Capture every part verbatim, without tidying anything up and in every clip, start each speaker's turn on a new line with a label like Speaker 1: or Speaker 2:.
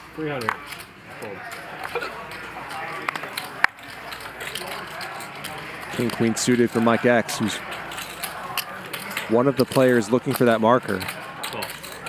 Speaker 1: three hundred. Fold.
Speaker 2: King Queen suited for Mike X, who's one of the players looking for that marker.
Speaker 1: Cool.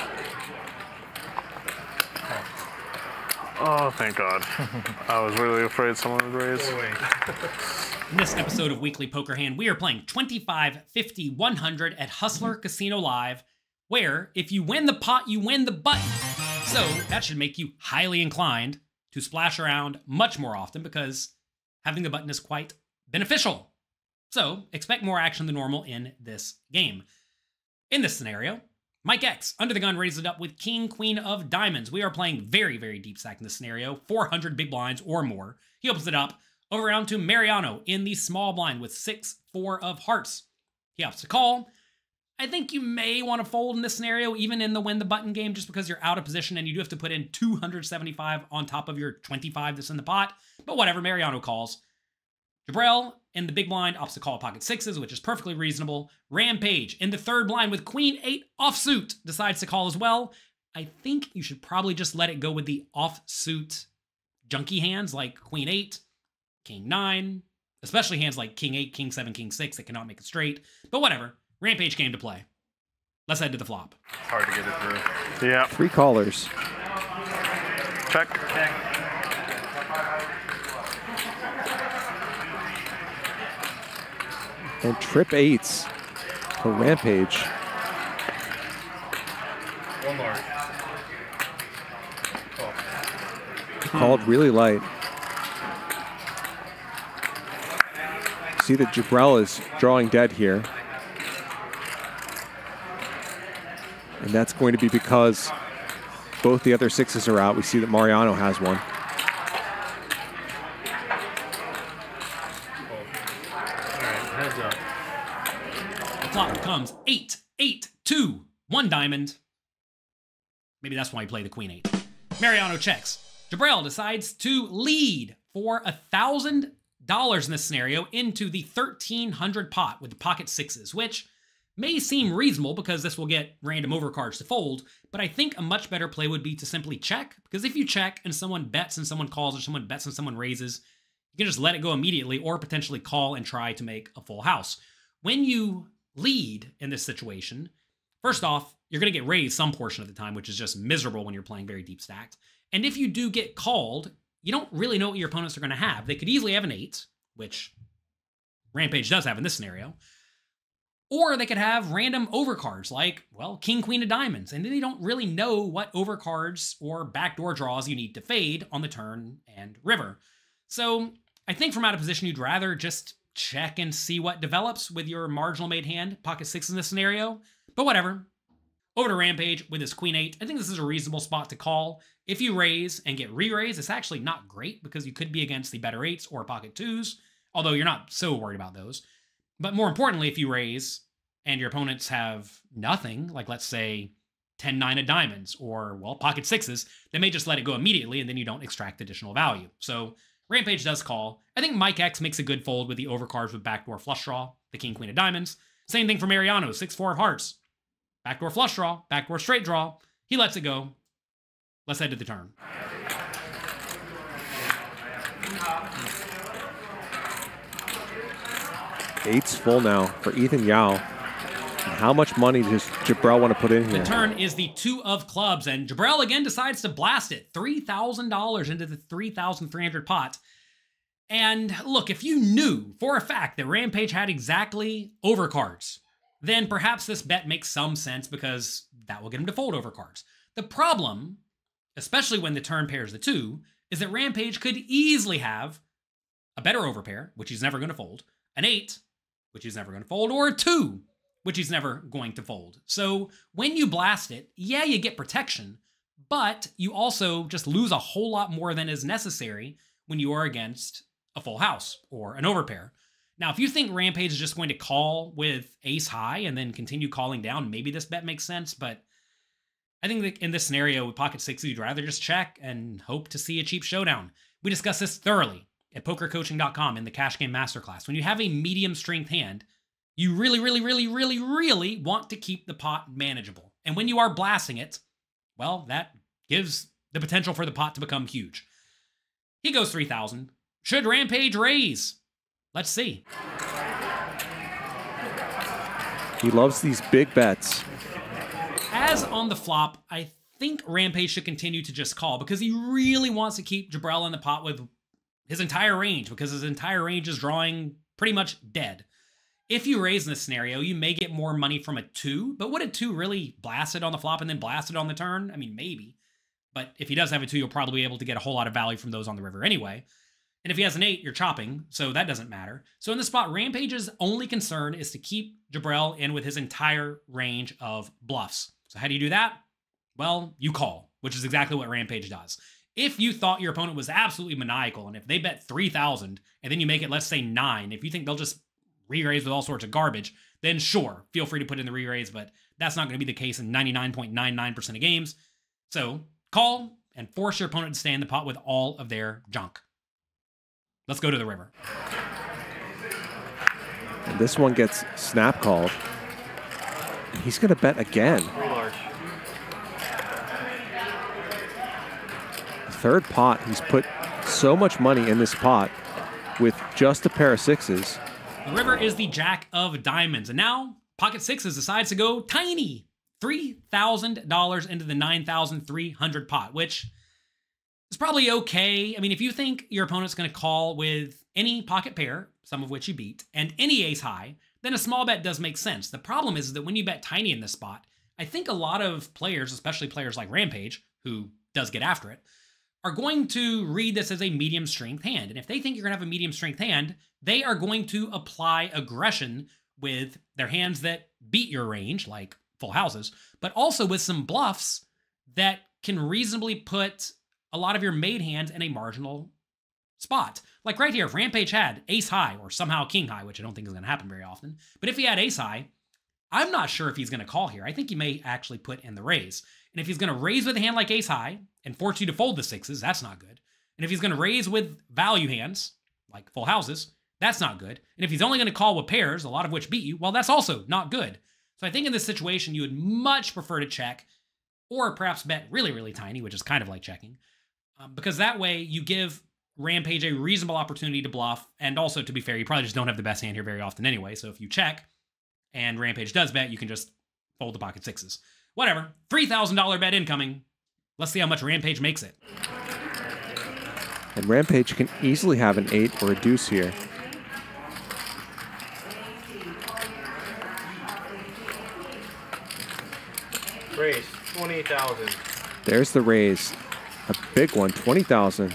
Speaker 3: Oh, thank God. I was really afraid someone would raise.
Speaker 4: In this episode of Weekly Poker Hand, we are playing twenty-five, fifty, one hundred at Hustler Casino Live, where if you win the pot, you win the button. So that should make you highly inclined to splash around much more often because having the button is quite beneficial. So expect more action than normal in this game. In this scenario, Mike X, under the gun, raises it up with King, Queen of Diamonds. We are playing very, very deep stack in this scenario, four hundred big blinds or more. He opens it up over around to Mariano in the small blind with six, four of hearts. He opts to call. I think you may want to fold in this scenario, even in the win the button game, just because you're out of position and you do have to put in two hundred seventy-five on top of your twenty-five that's in the pot. But whatever, Mariano calls. Jabrel in the big blind opts to call pocket sixes, which is perfectly reasonable. Rampage in the third blind with queen eight offsuit decides to call as well. I think you should probably just let it go with the offsuit junky hands like queen eight, king nine, especially hands like king eight, king seven, king six that cannot make it straight. But whatever, Rampage came to play. Let's head to the flop.
Speaker 3: Hard to get it through. Yeah.
Speaker 2: Three callers.
Speaker 3: Check.
Speaker 1: Check.
Speaker 2: And trip eights for Rampage.
Speaker 1: One more. Cool.
Speaker 2: Called really light. See that Jabrel is drawing dead here. And that's going to be because both the other sixes are out. We see that Mariano has one.
Speaker 4: Flop becomes eight, eight, two, one diamond. Maybe that's why he played the queen eight. Mariano checks. Jabrel decides to lead for a thousand dollars in this scenario into the thirteen hundred pot with the pocket sixes, which may seem reasonable because this will get random overcards to fold, but I think a much better play would be to simply check, because if you check and someone bets and someone calls or someone bets and someone raises, you can just let it go immediately or potentially call and try to make a full house. When you lead in this situation, first off, you're going to get raised some portion of the time, which is just miserable when you're playing very deep stacked. And if you do get called, you don't really know what your opponents are going to have. They could easily have an eight, which Rampage does have in this scenario, or they could have random overcards like, well, King, Queen of Diamonds, and then they don't really know what overcards or backdoor draws you need to fade on the turn and river. So I think from out of position, you'd rather just check and see what develops with your marginal made hand, pocket six in this scenario, but whatever. Over to Rampage with his queen eight. I think this is a reasonable spot to call. If you raise and get re-raised, it's actually not great because you could be against the better eights or pocket twos, although you're not so worried about those. But more importantly, if you raise and your opponents have nothing, like let's say ten nine of diamonds or, well, pocket sixes, they may just let it go immediately and then you don't extract additional value. So Rampage does call. I think Mike X makes a good fold with the overcards with backdoor flush draw, the King, Queen of Diamonds. Same thing for Mariano, six four of hearts. Backdoor flush draw, backdoor straight draw. He lets it go. Let's head to the turn.
Speaker 2: Eight's full now for Ethan Yao. And how much money does Jabrel want to put in here?
Speaker 4: The turn is the two of clubs, and Jabrel again decides to blast it. three thousand dollars into the three thousand three hundred pot. And look, if you knew for a fact that Rampage had exactly overcards, then perhaps this bet makes some sense because that will get him to fold overcards. The problem, especially when the turn pairs the two, is that Rampage could easily have a better overpair, which he's never going to fold, an eight, which he's never going to fold, or a two, which he's never going to fold. So when you blast it, yeah, you get protection, but you also just lose a whole lot more than is necessary when you are against a full house or an overpair. Now, if you think Rampage is just going to call with ace high and then continue calling down, maybe this bet makes sense, but I think that in this scenario with pocket six, you'd rather just check and hope to see a cheap showdown. We discussed this thoroughly at poker coaching dot com in the Cash Game Masterclass. When you have a medium strength hand, you really, really, really, really, really want to keep the pot manageable. And when you are blasting it, well, that gives the potential for the pot to become huge. He goes three thousand. Should Rampage raise? Let's see.
Speaker 2: He loves these big bets.
Speaker 4: As on the flop, I think Rampage should continue to just call because he really wants to keep Jibrell in the pot with his entire range because his entire range is drawing pretty much dead. If you raise in this scenario, you may get more money from a two, but would a two really blast it on the flop and then blast it on the turn? I mean, maybe. But if he does have a two, you'll probably be able to get a whole lot of value from those on the river anyway. And if he has an eight, you're chopping, so that doesn't matter. So in this spot, Rampage's only concern is to keep Jibrell in with his entire range of bluffs. So how do you do that? Well, you call, which is exactly what Rampage does. If you thought your opponent was absolutely maniacal, and if they bet three thousand, and then you make it, let's say, nine, if you think they'll just re-raise with all sorts of garbage, then sure, feel free to put in the re-raise, but that's not going to be the case in ninety-nine point nine nine percent of games. So call and force your opponent to stay in the pot with all of their junk. Let's go to the river.
Speaker 2: And this one gets snap called. He's going to bet again. Third pot, he's put so much money in this pot with just a pair of sixes.
Speaker 4: The river is the jack of diamonds, and now pocket sixes decides to go tiny. three thousand dollars into the nine thousand three hundred pot, which is probably okay. I mean, if you think your opponent's going to call with any pocket pair, some of which you beat, and any ace high, then a small bet does make sense. The problem is that when you bet tiny in this spot, I think a lot of players, especially players like Rampage, who does get after it, are going to read this as a medium strength hand. And if they think you're going to have a medium strength hand, they are going to apply aggression with their hands that beat your range, like full houses, but also with some bluffs that can reasonably put a lot of your made hands in a marginal spot. Like right here, if Rampage had ace high or somehow king high, which I don't think is going to happen very often, but if he had ace high, I'm not sure if he's going to call here. I think he may actually put in the raise. And if he's going to raise with a hand like ace high and force you to fold the sixes, that's not good. And if he's going to raise with value hands, like full houses, that's not good. And if he's only going to call with pairs, a lot of which beat you, well, that's also not good. So I think in this situation, you would much prefer to check or perhaps bet really, really tiny, which is kind of like checking, um, because that way you give Rampage a reasonable opportunity to bluff. And also, to be fair, you probably just don't have the best hand here very often anyway. So if you check and Rampage does bet, you can just fold the pocket sixes. Whatever. three thousand dollar bet incoming. Let's see how much Rampage makes it.
Speaker 2: And Rampage can easily have an eight or a deuce here.
Speaker 1: Raise, twenty thousand.
Speaker 2: There's the raise. A big one, twenty thousand.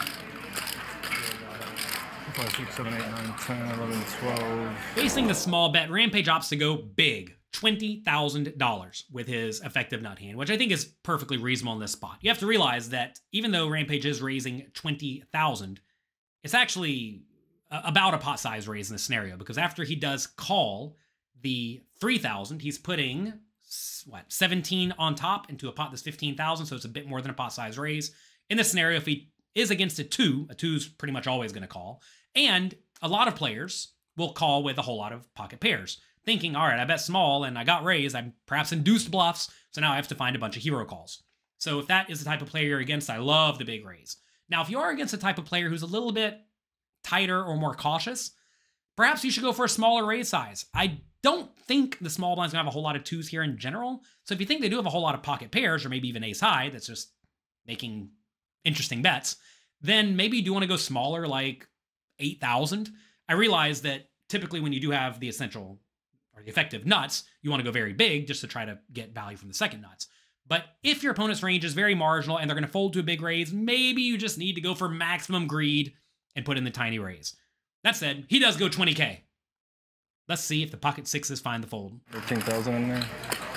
Speaker 3: five, six, seven, eight, nine, ten, eleven, twelve.
Speaker 4: Facing the small bet, Rampage opts to go big. twenty thousand dollars with his effective nut hand, which I think is perfectly reasonable in this spot. You have to realize that even though Rampage is raising twenty thousand dollars, it's actually about a pot size raise in this scenario, because after he does call the three thousand dollars, he's putting, what, seventeen on top into a pot that's fifteen thousand dollars, so it's a bit more than a pot size raise. In this scenario, if he is against a two, a two's pretty much always going to call, and a lot of players will call with a whole lot of pocket pairs, thinking, all right, I bet small and I got raised, I'm perhaps induced bluffs, so now I have to find a bunch of hero calls. So if that is the type of player you're against, I love the big raise. Now, if you are against a type of player who's a little bit tighter or more cautious, perhaps you should go for a smaller raise size. I don't think the small blind's gonna have a whole lot of twos here in general, so if you think they do have a whole lot of pocket pairs, or maybe even ace high, that's just making interesting bets, then maybe you do want to go smaller, like eight thousand. I realize that typically when you do have the essential or the effective nuts, you want to go very big just to try to get value from the second nuts. But if your opponent's range is very marginal and they're going to fold to a big raise, maybe you just need to go for maximum greed and put in the tiny raise. That said, he does go twenty K. Let's see if the pocket sixes find the fold.
Speaker 3: thirteen thousand in there.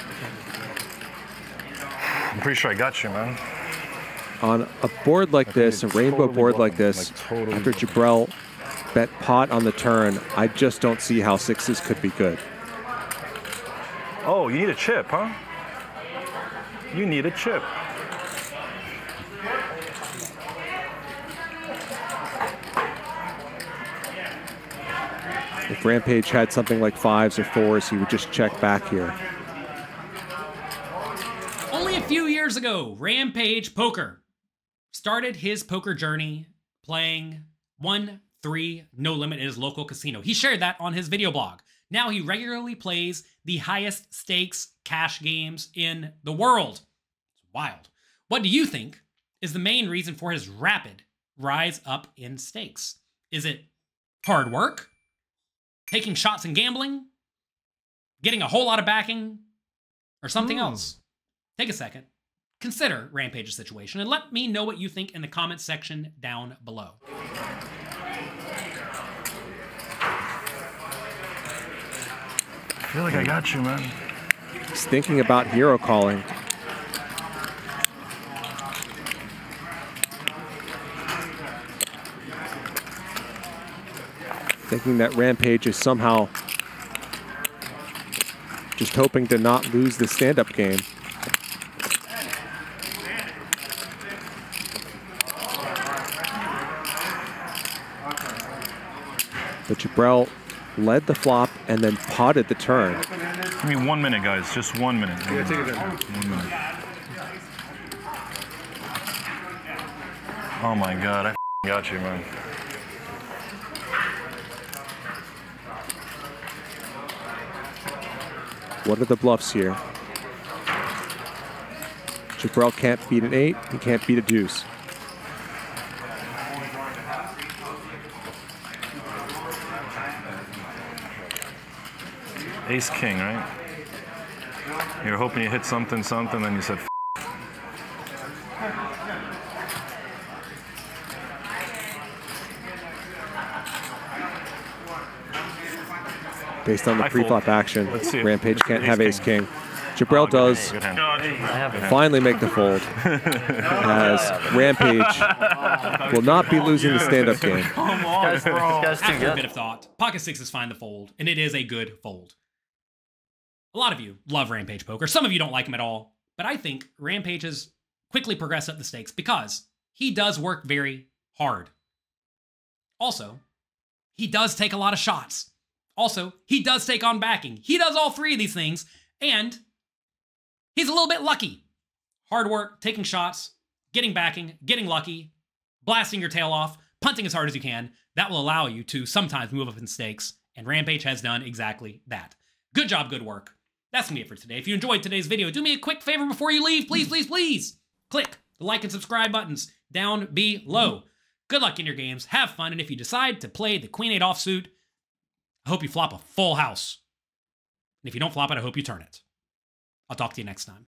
Speaker 3: I'm pretty sure I got you, man.
Speaker 2: On a board like this, a rainbow
Speaker 3: totally
Speaker 2: board like
Speaker 3: bluffing,
Speaker 2: this,
Speaker 3: like totally
Speaker 2: after
Speaker 3: bluffing.
Speaker 2: Jibrell bet pot on the turn, I just don't see how sixes could be good.
Speaker 3: Oh, you need a chip, huh? You need a chip.
Speaker 2: If Rampage had something like fives or fours, he would just check back here.
Speaker 4: Only a few years ago, Rampage Poker started his poker journey playing one three no limit at his local casino. He shared that on his video blog. Now he regularly plays the highest stakes cash games in the world. It's wild. What do you think is the main reason for his rapid rise up in stakes? Is it hard work? Taking shots and gambling? Getting a whole lot of backing? Or something
Speaker 3: Hmm.
Speaker 4: else? Take a second. Consider Rampage's situation and let me know what you think in the comments section down below.
Speaker 3: I feel like I got you, man.
Speaker 2: He's thinking about hero calling. Thinking that Rampage is somehow just hoping to not lose the stand-up game. But Jibrell led the flop and then potted the turn.
Speaker 3: Give me one minute, guys. Just one minute.
Speaker 1: Yeah, take it in.
Speaker 3: One minute. Oh my God, I got you, man.
Speaker 2: What are the bluffs here? Jibrell can't beat an eight. He can't beat a deuce.
Speaker 3: Ace King, right? You're hoping you hit something, something, then you said, F
Speaker 2: Based on the
Speaker 3: I fold.
Speaker 2: pre-flop action,
Speaker 3: Let's see it.
Speaker 2: Rampage
Speaker 3: It's
Speaker 2: can't
Speaker 3: ace
Speaker 2: have ace
Speaker 3: king.
Speaker 2: king. Jibrell
Speaker 3: Oh, good
Speaker 2: does
Speaker 3: hand, good hand.
Speaker 2: finally make the fold, as Rampage will not be losing the stand-up game.
Speaker 3: Come on, bro.
Speaker 4: After a bit of thought, pocket sixes find the fold, and it is a good fold. A lot of you love Rampage Poker. Some of you don't like him at all, but I think Rampage has quickly progressed up the stakes because he does work very hard. Also, he does take a lot of shots. Also, he does take on backing. He does all three of these things, and he's a little bit lucky. Hard work, taking shots, getting backing, getting lucky, blasting your tail off, punting as hard as you can. That will allow you to sometimes move up in stakes, and Rampage has done exactly that. Good job, good work. That's gonna be it for today. If you enjoyed today's video, do me a quick favor before you leave. Please, please, please click the like and subscribe buttons down below. Good luck in your games. Have fun. And if you decide to play the Queen eight offsuit, I hope you flop a full house. And if you don't flop it, I hope you turn it. I'll talk to you next time.